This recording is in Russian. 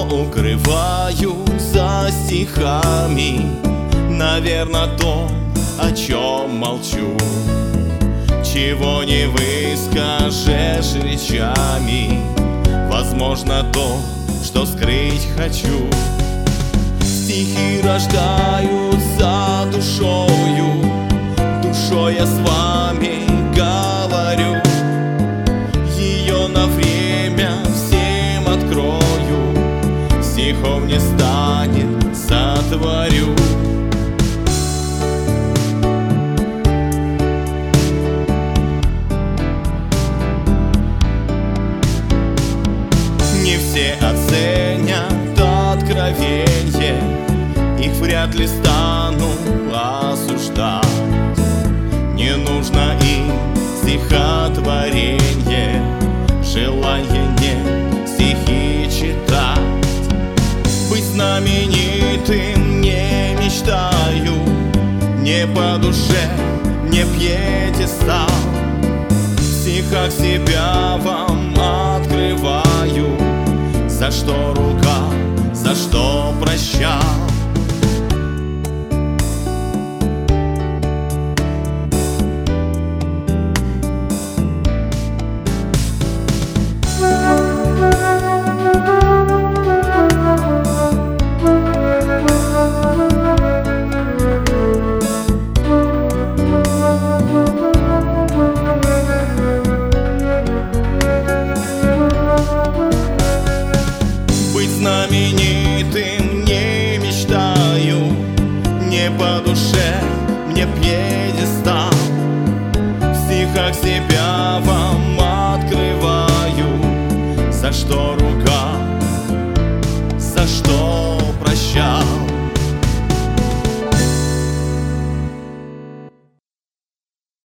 укрываю за стихами, наверно, то, о чем молчу, чего не выскажешь речами, возможно, то, что скрыть хочу. Стихи рождаются душою, душой я с вами говорю. Ее на время всем открою, стихов не станет, сотворю. Не все оценят откровенье, их вряд ли стану осуждать. Не нужно им стихотворенье, желания нет стихи читать. Быть знаменитым не мечтаю, не по душе, не пьедестал. В стихах себя вам открываю, за что рука, за что прощал. Знаменитым не мечтаю, не по душе мне пьедестал. В стихах себя вам